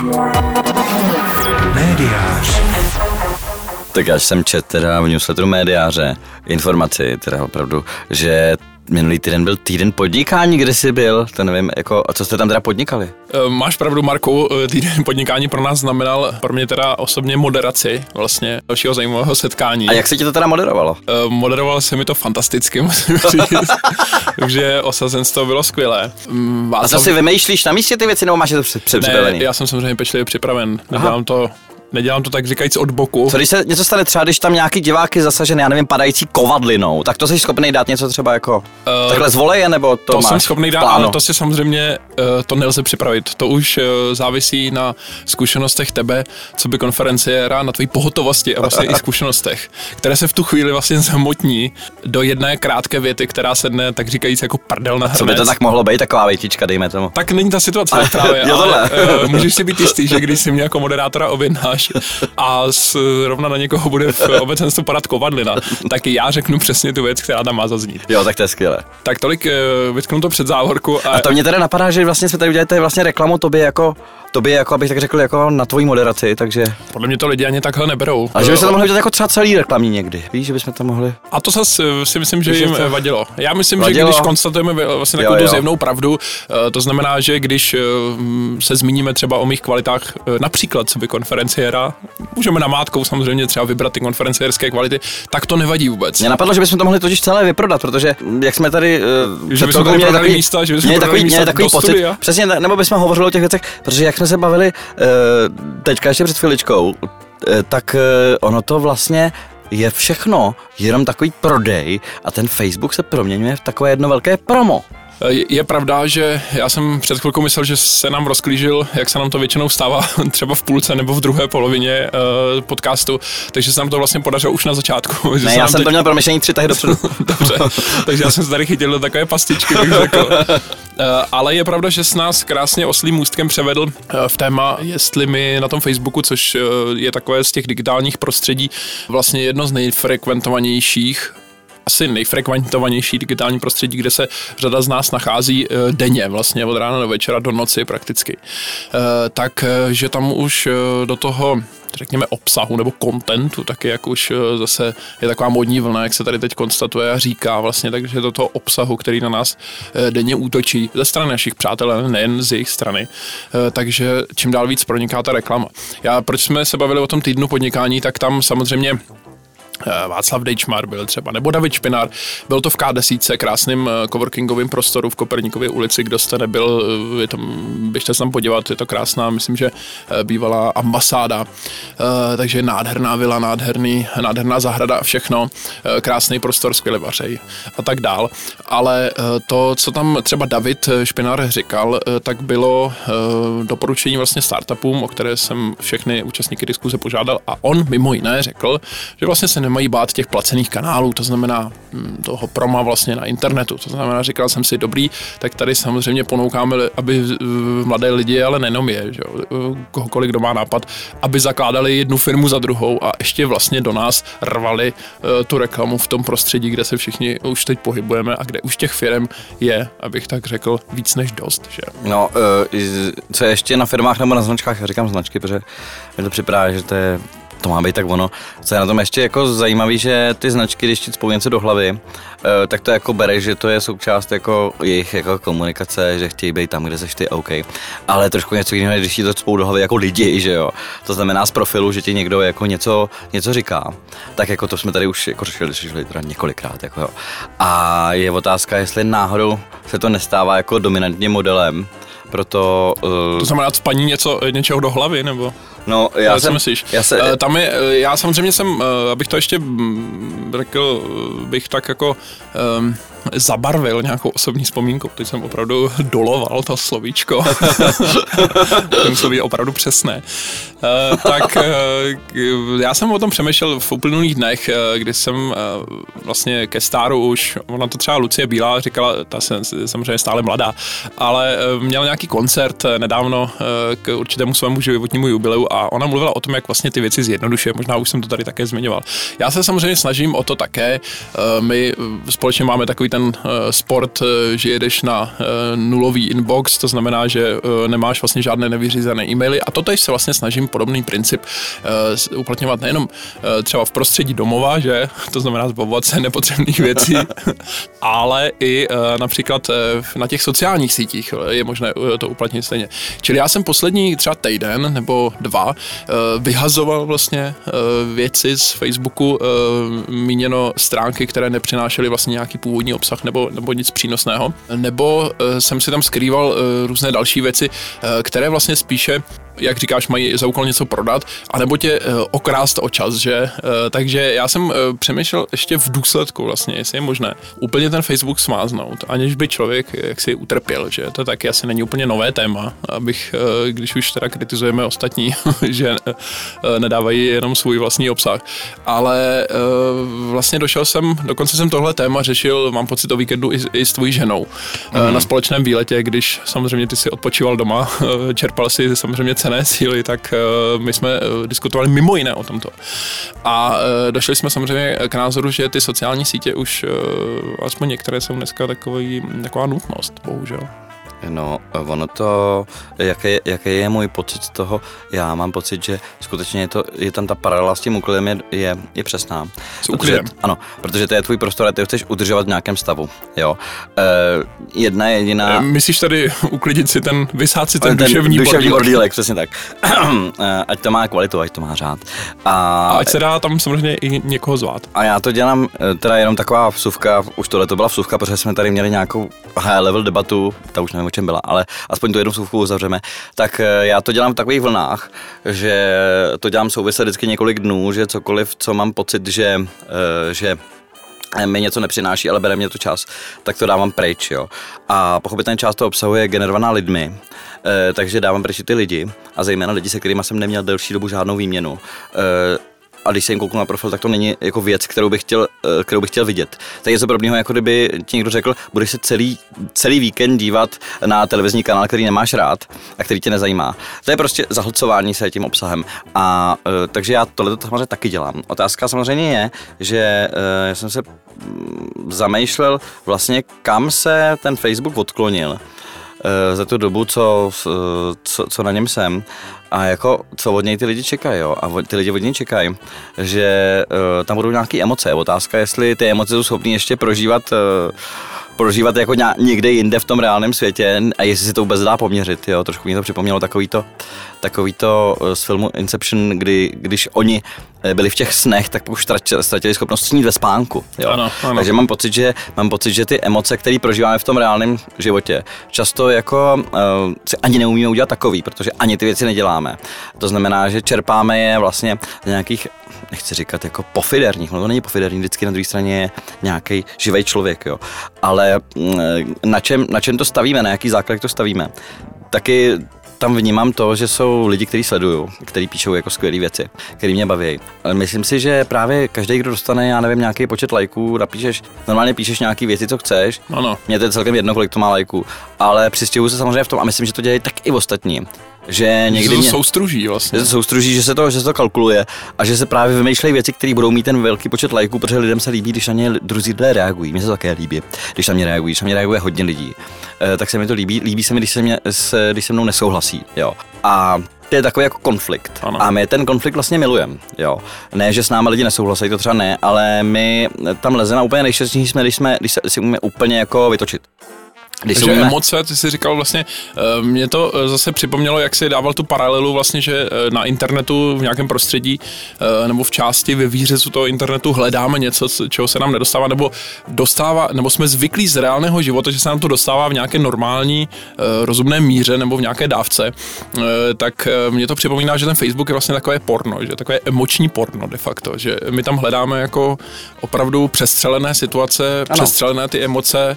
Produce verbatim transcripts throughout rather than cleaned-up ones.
Médiář. Tak já jsem čet teda v newsletteru Médiáře informaci, teda opravdu, že minulý týden byl týden podnikání, kde jsi byl, to nevím, jako, a co jste tam teda podnikali? Máš pravdu, Marku, týden podnikání pro nás znamenal pro mě teda osobně moderaci vlastně dalšího zajímavého setkání. A jak se ti to teda moderovalo? Moderovalo se mi to fantasticky, musím říct, takže osazenstvo bylo skvělé. Václav... A co si vymýšlíš na místě ty věci, nebo máš je to připravený? Ne, já jsem samozřejmě pečlivě připraven, nedělám to... Nedělám to tak říkajíc od boku. Co když se něco stane třeba, když tam nějaký divák je zasažený, já nevím, padající kovadlinou, tak to jsi schopný dát něco třeba jako uh, takhle z voleje, nebo to, to máš jsem schopný dát, ale to si samozřejmě uh, to nelze připravit. To už uh, závisí na zkušenostech tebe, co by konferenciéra, na tvojí pohotovosti a vlastně i zkušenostech, které se v tu chvíli vlastně zamotní do jedné krátké věty, která sedne tak říkajíc jako prdel na hrnec. Co by to tak mohlo být, taková větička, dejme tomu. Tak není ta situace právě, jo, ale uh, můžeš si být jistý, že když si mě jako moderátora objednáš a rovna na někoho bude v obecenstvu padat kovadlina, tak já řeknu přesně tu věc, která tam má zaznít. Jo, tak to je skvělé. Tak tolik vytknu to před závorku. A... a to mě teda napadá, že vlastně jsme tady udělali tady vlastně reklamu tobě jako, tobě jako, abych tak řekl, jako na tvojí moderaci, takže... Podle mě to lidi ani takhle neberou. A že bychom to mohli udělat jako třeba celý reklamní někdy, víš, že bychom to mohli... A to zase si myslím, že jim to... vadilo. Já myslím, vadilo. Že když konstatujeme vlastně takovou tu zjevnou pravdu, to znamená, že když se zmíníme třeba o mých kvalitách, například co by konferenciéra, můžeme namátkou samozřejmě třeba vybrat ty konferenciérské kvality, tak to nevadí vůbec. Mě napadlo, že bychom to mohli totiž celé vyprodat, protože jak jsme tady uh, že bychom tady prodali místa, že bychom měli prodali takový, místa takový do pocit, studia. Přesně, nebo bychom hovořili o těch věcech, protože jak jsme se bavili uh, teďka ještě před chviličkou, uh, tak uh, ono to vlastně je všechno jenom takový prodej a ten Facebook se proměňuje v takové jedno velké promo. Je pravda, že já jsem před chvilkou myslel, že se nám rozklížil, jak se nám to většinou stává třeba v půlce nebo v druhé polovině uh, podcastu, takže se nám to vlastně podařilo už na začátku. Ne, já jsem teď... to měl promyšlení tři tahy dopředu. Dobře, takže já jsem se tady chytil do takové pastičky, bych řekl. Uh, ale je pravda, že s nás krásně oslým můstkem převedl uh, v téma, jestli my na tom Facebooku, což uh, je takové z těch digitálních prostředí, vlastně jedno z nejfrekventovanějších, asi nejfrekventovanější digitální prostředí, kde se řada z nás nachází e, denně, vlastně od rána do večera, do noci prakticky. E, tak, e, že tam už e, do toho, řekněme, obsahu nebo contentu, taky jak už e, zase je taková modní vlna, jak se tady teď konstatuje a říká vlastně, takže do toho obsahu, který na nás e, denně útočí ze strany našich přátel, ale nejen z jejich strany. E, takže čím dál víc proniká ta reklama. Já, proč jsme se bavili o tom týdnu podnikání, tak tam samozřejmě Václav Dejčmar byl třeba, nebo David Špinár. Byl to v K deset, krásným coworkingovým prostoru v Koperníkově ulici, kdo jste nebyl, je tam, běžte se tam podívat, je to krásná, myslím, že bývalá ambasáda, takže nádherná vila, nádherný, nádherná zahrada a všechno, krásný prostor, skvěle vařej a tak dál. Ale to, co tam třeba David Špinár říkal, tak bylo doporučení vlastně startupům, o které jsem všechny účastníky diskuze požádal a on mimo jiné řekl, že vlastně se nemají bát těch placených kanálů, to znamená toho proma vlastně na internetu. To znamená, říkal jsem si, dobrý, tak tady samozřejmě ponoukáme, aby mladé lidi, ale nejenom je, že jo, kohokoliv, kdo má nápad, aby zakládali jednu firmu za druhou a ještě vlastně do nás rvali uh, tu reklamu v tom prostředí, kde se všichni už teď pohybujeme a kde už těch firm je, abych tak řekl, víc než dost, že? No, uh, co je ještě na firmách nebo na značkách, já říkám značky, protože mi to připadá, že to je to má být tak ono. Co je na tom ještě jako zajímavý, že ty značky, když ti spolu něco do hlavy, tak to jako bereš, že to je součást jako jejich jako komunikace, že chtějí být tam, kde seš ty, OK. Ale trošku něco jiného, když ti to spolu do hlavy jako lidi, že jo. To znamená z profilu, že ti někdo jako něco, něco říká. Tak jako to jsme tady už jako řešili, řešili teda několikrát, jako jo. A je otázka, jestli náhodou se to nestává jako dominantně modelem, proto... Uh... To znamená spaní něco, něčeho do hlavy, nebo? No, já jsem, já se... uh, tam je, já samozřejmě jsem, uh, abych to ještě řekl, bych tak jako um, zabarvil nějakou osobní vzpomínkou. Teď jsem opravdu doloval to slovíčko. To muselo být opravdu přesné. Uh, tak uh, já jsem o tom přemýšlel v uplynulých dnech, uh, kdy jsem uh, vlastně ke stáru už, ona to třeba Lucie Bílá říkala, ta se samozřejmě stále mladá, ale uh, měl nějaký koncert nedávno uh, k určitému svému životnímu jubileu a ona mluvila o tom, jak vlastně ty věci zjednodušuje, možná už jsem to tady také zmiňoval. Já se samozřejmě snažím o to také, my společně máme takový ten sport, že jedeš na nulový inbox, to znamená, že nemáš vlastně žádné nevyřízené e-maily a to teď se vlastně snažím podobný princip uplatňovat nejenom třeba v prostředí domova, že to znamená zbavovat se nepotřebných věcí, ale i například na těch sociálních sítích je možné to uplatnit stejně. Čili já jsem poslední třeba týden nebo dva vyhazoval vlastně věci z Facebooku, míněno stránky, které nepřinášely vlastně nějaký původní obsah nebo, nebo nic přínosného, nebo jsem si tam skrýval různé další věci, které vlastně spíše, jak říkáš, mají za úkol něco prodat, anebo tě okrást o čas, že? Takže já jsem přemýšlel ještě v důsledku vlastně, jestli je možné úplně ten Facebook smáznout, aniž by člověk jaksi utrpěl, že? To taky asi není úplně nové téma, abych, když už teda kritizujeme ostatní, že nedávají jenom svůj vlastní obsah, ale vlastně došel jsem, dokonce jsem tohle téma řešil, mám pocit o víkendu i, i s tvojí ženou mm. na společném výletě, když samozřejmě ty si odpočíval doma, čerpal si samozřejmě cenné síly, tak uh, my jsme uh, diskutovali mimo jiné o tomto. A uh, došli jsme samozřejmě k názoru, že ty sociální sítě už, uh, aspoň některé jsou dneska takový, taková nutnost, bohužel. No, ono to, jaký, jaký je můj pocit z toho, já mám pocit, že skutečně je, to, je tam ta paralela s tím úklidem je, je, je přesná. S úklidem? Ano, protože to je tvůj prostor a ty ho chceš udržovat v nějakém stavu, jo. E, jedna jediná... E, myslíš tady uklidit si ten, vysát si ten, ten duševní, duševní bordílek, přesně tak. Ať to má kvalitu, ať to má řád. A, a ať se dá tam samozřejmě i někoho zvát. A já to dělám, teda jenom taková vsuvka, už tohle to byla vsuvka, protože jsme tady měli nějakou high level debatu, ta už nevím, o čem byla, ale aspoň tu jednu vsuvku uzavřeme, tak já to dělám v takových vlnách, že to dělám souvisle vždycky několik dnů, že cokoliv, co mám pocit, že, že mi něco nepřináší, ale bere mě to čas, tak to dávám pryč, jo. A pochopitelně část toho obsahu je generovaná lidmi, takže dávám pryč ty lidi a zejména lidi, se kterými jsem neměl delší dobu žádnou výměnu. A když se jim kouknu na profil, tak to není jako věc, kterou bych chtěl, kterou bych chtěl vidět. To je něco podobného, jako kdyby ti někdo řekl, budeš se celý, celý víkend dívat na televizní kanál, který nemáš rád a který tě nezajímá. To je prostě zahlcování se tím obsahem. A takže já tohle samozřejmě taky dělám. Otázka samozřejmě je, že já jsem se zamýšlel vlastně, kam se ten Facebook odklonil za tu dobu, co, co, co na něm jsem a jako co od něj ty lidi čekají, jo? A ty lidi od něj čekají, že uh, tam budou nějaké emoce. Otázka, jestli ty emoce jsou schopný ještě prožívat uh, prožívat jako někde jinde v tom reálném světě a jestli si to vůbec dá poměřit, jo, trošku mě to připomnělo takový to, takový to z filmu Inception, kdy, když oni byli v těch snech, tak už ztratili schopnost snít ve spánku, jo. Ano, ano. Takže mám pocit, že mám pocit, že ty emoce, které prožíváme v tom reálném životě, často jako uh, si ani neumíme udělat takový, protože ani ty věci neděláme. To znamená, že čerpáme je vlastně z nějakých, nechci říkat jako pofiderních, no to není pofiderní, vždycky na druhé straně je nějaký živý člověk, jo. Ale na čem, na čem to stavíme, na jaký základ to stavíme? Taky tam vnímám to, že jsou lidi, kteří sledují, kteří píšou jako skvělé věci, které mě baví. Ale myslím si, že právě každý, kdo dostane, já nevím, nějaký počet lajků, napíšeš, normálně píšeš nějaký věci, co chceš. Ano. Mně to je celkem jedno, kolik to má lajků, ale přistěhuju se samozřejmě v tom a myslím, že to dělají tak i ostatní. Že někdy že mě, to soustruží vlastně. Že to soustruží, že se to, že se to kalkuluje a že se právě vymýšlejí věci, které budou mít ten velký počet lajků, protože lidem se líbí, když na ně druzí lidé reagují. Mně se to také líbí, když na mě reagují, když na mě reaguje hodně lidí. E, tak se mi to líbí, líbí se mi, když se, mě, se, když se mnou nesouhlasí, jo. A to je takový jako konflikt. Ano. A my ten konflikt vlastně milujeme, jo. Ne, že s námi lidi nesouhlasí, to třeba ne, ale my tam lezeme úplně nejšťastnější jsme, když jsme, když se si umíme úplně jako vytočit. Když Takže umíme... emoce, ty jsi říkal vlastně, mě to zase připomnělo, jak jsi dával tu paralelu vlastně, že na internetu v nějakém prostředí nebo v části ve výřezu toho internetu hledáme něco, čeho se nám nedostává, nebo dostává, nebo jsme zvyklí z reálného života, že se nám to dostává v nějaké normální rozumné míře nebo v nějaké dávce, tak mě to připomíná, že ten Facebook je vlastně takové porno, že takové emoční porno de facto, že my tam hledáme jako opravdu přestřelené situace, ano. Přestřelené ty emoce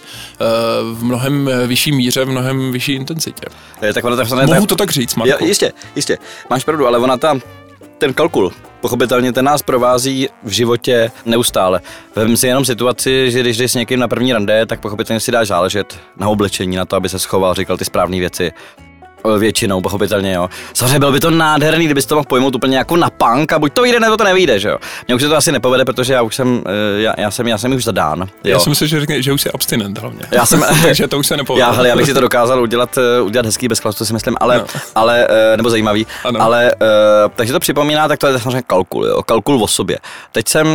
v mnohem vyšší míře, v mnohem vyšší intenzitě. Je, tak ona ta, Mohu to tak říct, Marku? Jo, jistě, jistě. Máš pravdu, ale ona tam, ten kalkul, pochopitelně ten nás provází v životě neustále. Vem si jenom situaci, že když jdeš s někým na první rande, tak pochopitelně si dáš záležet na oblečení, na to, aby se schoval, říkal ty správné věci. většinou, pochopitelně, jo. Samozřejmě bylo by to nádherný, kdyby to mohl pojmout úplně jako na punk a buď to vyjde, nebo to nevyjde, že jo. Mně už se to asi nepovede, protože já už jsem, já, já jsem, já jsem už zadán. Jo. Já jsem si, že řekne, že už jsi abstinent hlavně. Já jsem, takže to už se nepovede. Já, hele, já bych si to dokázal udělat, udělat hezký bez chlastu, si myslím, ale, no. ale nebo zajímavý, ano. ale takže to připomíná, tak to je samozřejmě kalkul, jo, kalkul o sobě. Teď jsem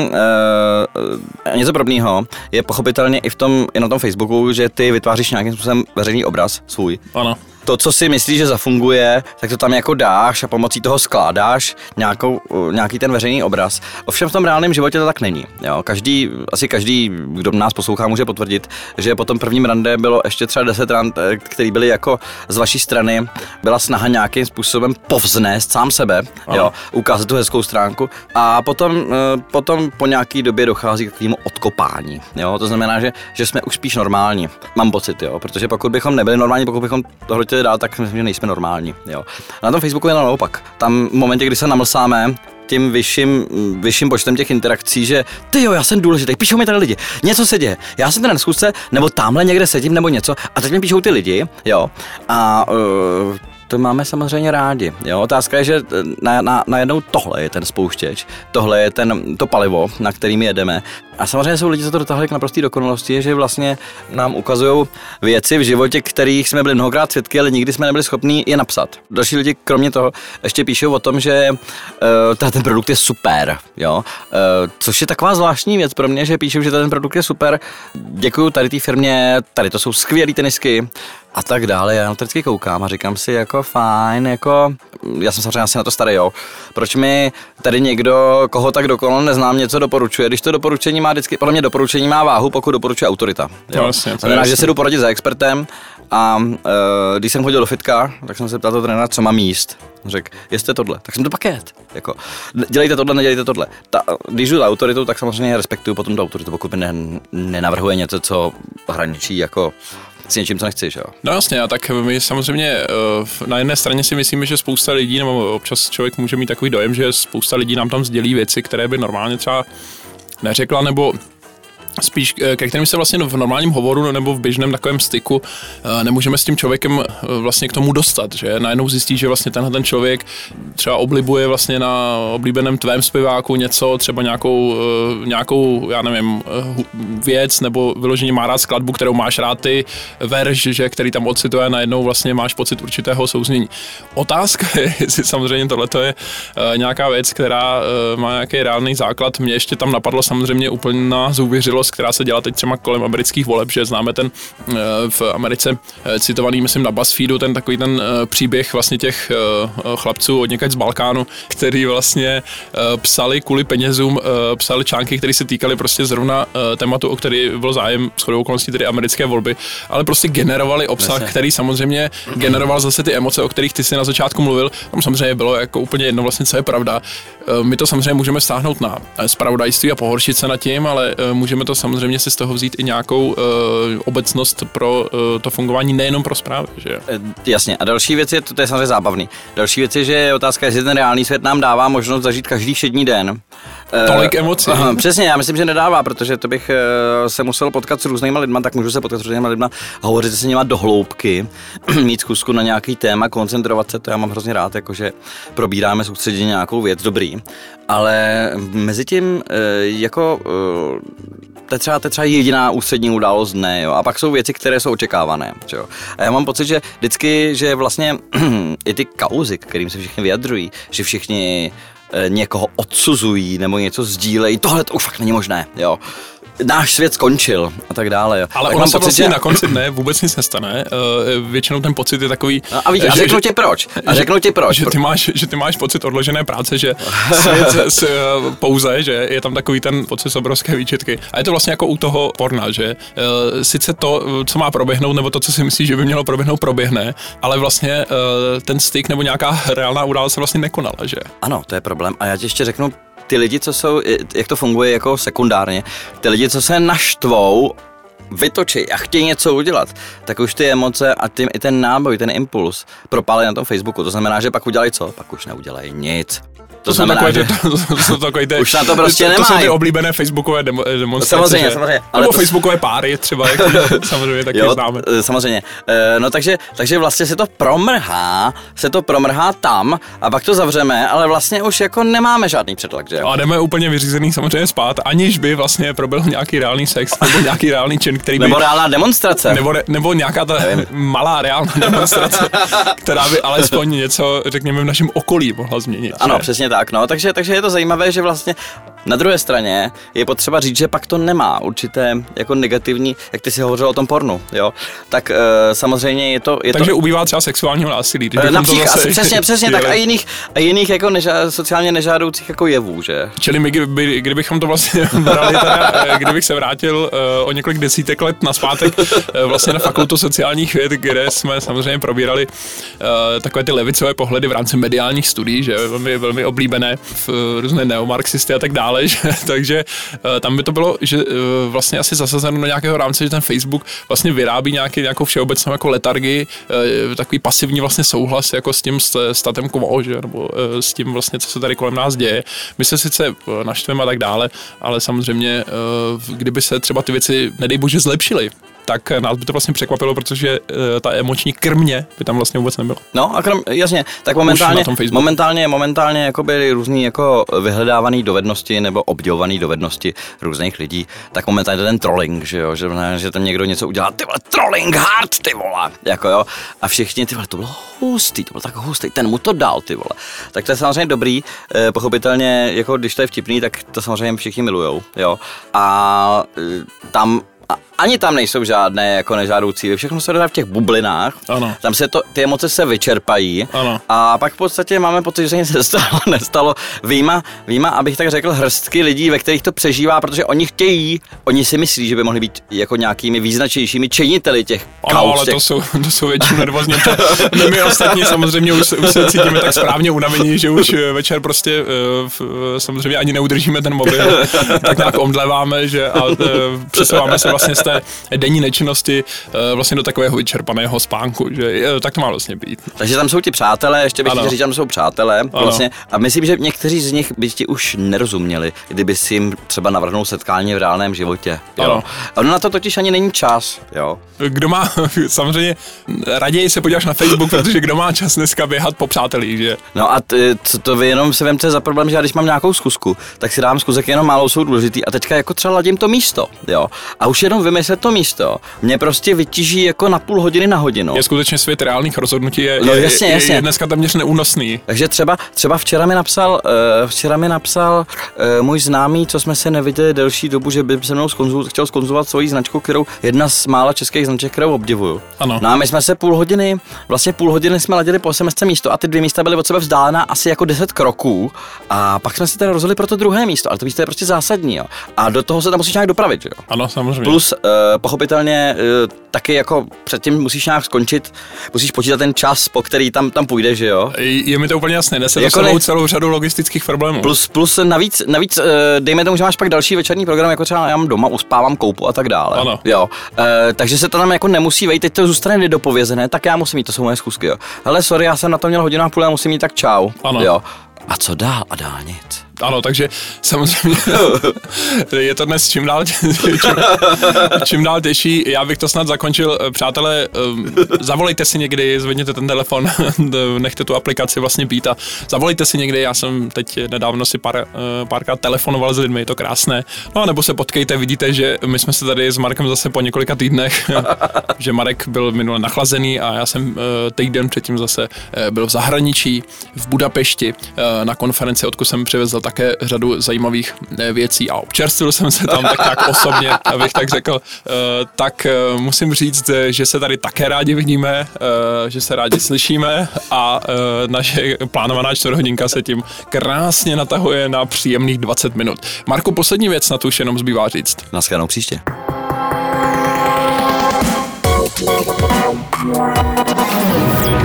uh, něco podobného, je pochopitelně i v tom, i na tom Facebooku, že ty vytváříš nějakým způsobem veřejný obraz svůj. Ano. To, co si myslíš, že zafunguje, tak to tam jako dáš a pomocí toho skládáš nějakou, nějaký ten veřejný obraz. Ovšem v tom reálném životě to tak není. Jo? Každý, asi každý, kdo nás poslouchá, může potvrdit, že po tom prvním rande bylo ještě třeba deset rand, který byly jako z vaší strany, byla snaha nějakým způsobem povznést sám sebe, jo? Ukázat tu hezkou stránku a potom, potom po nějaký době dochází k takovému odkopání. Jo? To znamená, že, že jsme už spíš normální. Mám pocit, jo? Protože pokud bychom nebyli normální, pokud bychom tohle dál, tak myslím, že nejsme normální. Jo. Na tom Facebooku je to naopak. Tam v momentě, kdy se namlsáme tím vyšším, vyšším počtem těch interakcí, že ty jo, já jsem důležitý, píšou mi tady lidi, něco se děje, já jsem tady na schůzce, nebo tamhle někde sedím, nebo něco, a teď mi píšou ty lidi, jo, a uh, to máme samozřejmě rádi. Jo. Otázka je, že na, na, najednou tohle je ten spouštěč, tohle je ten, to palivo, na kterým jedeme. A samozřejmě jsou lidi, co to dotáhli k naprosté dokonalosti, že vlastně nám ukazují věci v životě, kterých jsme byli mnohokrát svědky, ale nikdy jsme nebyli schopní je napsat. Další lidi kromě toho ještě píšou o tom, že uh, ten produkt je super, jo. Uh, což je taková zvláštní věc pro mě, že píšou, že ten produkt je super. Děkuju tady té firmě, tady to jsou skvělý tenisky a tak dále. Já na to vždycky koukám a říkám si jako fajn, jako já jsem samozřejmě asi na to starý, jo. Proč mi tady někdo, koho tak dokonale neznám, něco doporučuje, když to doporučení má vždycky, podle mě doporučení má váhu, pokud doporučuje autorita. Jo. Vlastně, to znamená, že se jdu poradit za expertem a uh, když jsem chodil do fitka, tak jsem se ptal toho trenéra, co mám jíst. Řekl, jeste tohle, tak jsem to paket. Jako, dělejte tohle, nedělejte tohle. Ta, když jdu za autoritou, tak samozřejmě respektuju potom tu autoritu, pokud mi ne, nenavrhuje něco, co hraničí jako s něčím, co nechceš, jo. No jasně, a tak my samozřejmě na jedné straně si myslíme, že spousta lidí, nebo občas člověk může mít takový dojem, že spousta lidí nám tam sdělí věci, které by normálně třeba neřekla, nebo spíš, ke kterým se vlastně v normálním hovoru nebo v běžném takovém styku nemůžeme s tím člověkem vlastně k tomu dostat, že najednou zjistí, že vlastně tenhle ten člověk třeba oblibuje vlastně na oblíbeném tvém zpěváku něco, třeba nějakou, nějakou, já nevím, věc, nebo vyloženě má rád skladbu, kterou máš rád ty, verš, že, který tam ocituje, najednou vlastně máš pocit určitého souznění. Otázka je, jestli samozřejmě tohleto je nějaká věc, která má nějaký reálný základ. Mě ještě tam napadlo samozřejmě úplná zůvěřilost, která se dělá teď třeba kolem amerických voleb, že známe ten v Americe citovaný, myslím, na BuzzFeedu, ten takový ten příběh vlastně těch chlapců od někať z Balkánu, který vlastně psali kvůli penězům, psali články, které se týkaly prostě zrovna tématu, o který byl zájem, shodou okolností tedy americké volby, ale prostě generovali obsah, Myslím. který samozřejmě generoval zase ty emoce, o kterých ty si na začátku mluvil. Tam samozřejmě bylo jako úplně jedno vlastně, co je pravda. My to samozřejmě můžeme stáhnout na zpravodajství a pohoršit se nad tím, ale můžeme to samozřejmě si z toho vzít i nějakou uh, obecnost pro uh, to fungování, nejenom pro zprávy, že? Jasně. A další věc je, to, to je samozřejmě zábavný. Další věc je, že je otázka, jestli ten reálný svět nám dává možnost zažít každý všední den. Tolik emocí. Uh, přesně, já myslím, že nedává, protože to bych uh, se musel potkat s různýma lidma, tak můžu se potkat s různýma lidma a hovořit se nima do hloubky, mít zkusku na nějaký téma, koncentrovat se, to já mám hrozně rád, jakože probíráme soustředěně nějakou věc, dobrý. Ale mezi tím, uh, jako uh, to je třeba, to je třeba jediná ústřední událost dne, jo. A pak jsou věci, které jsou očekávané, jo. A já mám pocit, že vždycky, že vlastně i ty kauzy, kterým se všichni vyjadřují, že všichni e, někoho odsuzují nebo něco sdílejí, tohle to už fakt není možné, jo. Náš svět skončil a tak dále. Jo. Ale tak ono se pocit, vlastně že... na konci dne vůbec nic nestane. Většinou ten pocit je takový... No a, víš, a řeknu ti proč. A řeknu ti proč. Že ty, máš, že ty máš pocit odložené práce, že svět s, pouze, že je tam takový ten pocit z obrovské výčitky. A je to vlastně jako u toho porna, že sice to, co má proběhnout, nebo to, co si myslíš, že by mělo proběhnout, proběhne, ale vlastně ten styk nebo nějaká reálná událost se vlastně nekonala, že? Ano, to je problém. A já ti ještě řeknu, ty lidi, co jsou, jak to funguje jako sekundárně, ty lidi, co se naštvou, vytočí a chtějí něco udělat, tak už ty emoce a ty, i ten náboj, ten impuls propálí na tom Facebooku. To znamená, že pak udělají co? Pak už neudělají nic. To, znamená, jsou takové, že... to, to jsou takové ty, už na to prostě to, to jsou ty nemají. oblíbené facebookové demo, demonstrace. Samozřejmě, že? samozřejmě. Ale nebo to... facebookové páry třeba, jak samozřejmě taky jo, známe. Samozřejmě. E, no takže, takže vlastně se to promrhá, se to promrhá tam a pak to zavřeme, ale vlastně už jako nemáme žádný přetlak, že jo? A jdeme úplně vyřízený samozřejmě spát, aniž by vlastně proběhl nějaký reálný sex nebo nějaký reálný čin, který by... Nebo reálná demonstrace. Nebo, nebo nějaká ta Nevím. malá reálná demonstrace, která by alespoň něco, řekněme, v našem okolí mohla změnit. Ano, že? přesně tak, no, takže, takže je to zajímavé, že vlastně na druhé straně je potřeba říct, že pak to nemá určité jako negativní, jak ty si hovořil o tom pornu, jo, tak e, samozřejmě je to... Je takže to, ubývá třeba sexuálního násilí. Například, zase, přesně, přesně tak a jiných, a jiných jako neža, sociálně nežádoucích jako jevů, že? Čili my, kdyby, kdybychom to vlastně brali teda, kdybych se vrátil uh, o několik desítek let nazpátek uh, vlastně na fakultu sociálních věd, kde jsme samozřejmě probírali uh, takové ty levicové pohledy v rámci mediálních studií, že velmi, velmi oblíbené v uh, různé neomarxisty a tak dále, že, takže uh, tam by to bylo, že uh, vlastně asi zasazeno do nějakého rámce, že ten Facebook vlastně vyrábí nějaký, nějakou všeobecnou jako letargii, uh, takový pasivní vlastně souhlas jako s tím statem quo, že, nebo uh, s tím vlastně, co se tady kolem nás děje. My se sice naštveme a tak dále, ale samozřejmě, uh, kdyby se třeba ty věci, nedej bože, zlepšily, tak nás by to vlastně překvapilo, protože uh, ta emoční krmě by tam vlastně vůbec nebyla. No a krom, jasně, tak momentálně, momentálně, momentálně jako byly různý jako vyhledávaný dovednosti nebo obdivovaný dovednosti různých lidí, tak momentálně ten trolling, že jo, že, že tam někdo něco udělá, ty vole, trolling hard, ty vole, jako jo, a všichni, ty vole, to bylo hustý, to bylo tak hustý, ten mu to dal, ty vole. Tak to je samozřejmě dobrý, eh, pochopitelně, jako když to je vtipný, tak to samozřejmě všichni milujou, jo, a eh, tam A ani tam nejsou žádné jako nežádoucí, všechno se dodá v těch bublinách, ano. Tam se to, ty emoce se vyčerpají ano. A pak v podstatě máme pocit, že se nic nestalo, nestalo. Výjima, výjima, abych tak řekl, hrstky lidí, ve kterých to přežívá, protože oni chtějí, oni si myslí, že by mohli být jako nějakými význačnějšími činiteli těch kauz. Ano, ale těch... to jsou, to jsou většinou nervózní. My, my ostatní samozřejmě už, už se cítíme tak správně unavení, že už večer prostě uh, samozřejmě ani neudržíme ten mobil, tak nějak omdleváme, že a uh, přesouváme se vlastně z té denní nečinnosti uh, vlastně do takového vyčerpaného spánku, že uh, tak to má vlastně být. Takže tam jsou ti přátelé, ještě bych chtěl říct, že tam jsou přátelé vlastně, a myslím, že někteří z nich by ti už nerozuměli, kdyby si jim třeba navrhnul setkání v reálném životě. Jo. Ono na to totiž ani není čas. Jo. Kdo má, samozřejmě raději se podíváš na Facebook, protože kdo má čas dneska běhat po přátelích, že? No a t, co to vy jenom se vemte za problém, že já když mám nějakou schůzku, tak si dám schůzek, jenom málo jsou důležitý a teďka jako třeba ladím to místo, jo. A už jenom vymyslet to místo mě prostě vytíží jako na půl hodiny na hodinu. Je skutečně svět reálných rozhodnutí, je, no, jasně, je, jasně. je dneska téměř neúnosný. Takže třeba, třeba včera mi napsal, uh, včera mi napsal uh, můj známý, co jsme se neviděli delší dobu, že by se mnou skonzul, chtěl skonzulovat svoji značku, kterou jedna z mála českých značek, kterou obdivuju. Ano. No a my jsme se půl hodiny, vlastně půl hodiny jsme ladili po es em esce místo a ty dvě místa byly od sebe vzdálená asi jako deset kroků a pak jsme se teda rozhodli pro to druhé místo, ale to místo je prostě zásadní, jo. A do toho se tam musíš nějak dopravit, jo. Ano, samozřejmě. Plus uh, pochopitelně uh, taky jako předtím musíš nějak skončit, musíš počítat ten čas, po který tam tam půjde, že jo. Je mi to úplně jasné, nese to jako sebou ne... celou řadu logistických problémů. Plus, plus navíc, navíc uh, dejme tomu, že máš pak další večerní program, jako třeba já mám doma, uspávám, koupu a tak dále. Ano. Jo. Uh, takže se to tam jako nemusí vejít, teď to zůstane nedopovězené, tak já musím mít, to jsou moje zkusky, jo. Hele, sorry, já jsem na to měl hodinu a půl, já musím mít, tak čau. Ano. Jo. A co dál? A dál nic. Ano, takže samozřejmě je to dnes čím dál, čím, čím dál těžší. Já bych to snad zakončil. Přátelé, zavolejte si někdy, zvedněte ten telefon, nechte tu aplikaci vlastně být a zavolejte si někdy. Já jsem teď nedávno si pár, párkrát telefonoval s lidmi, je to krásné. No a nebo se potkejte, vidíte, že my jsme se tady s Markem zase po několika týdnech, že Marek byl minule nachlazený a já jsem týden předtím zase byl v zahraničí, v Budapešti na konferenci, odkud jsem přivezl také řadu zajímavých věcí a občerstvil jsem se tam tak nějak osobně, abych tak řekl. Tak musím říct, že se tady také rádi vidíme, že se rádi slyšíme a naše plánovaná čtvrthodinka se tím krásně natahuje na příjemných dvacet minut. Marku, poslední věc na to už jenom zbývá říct. Naschledanou příště. Yeah.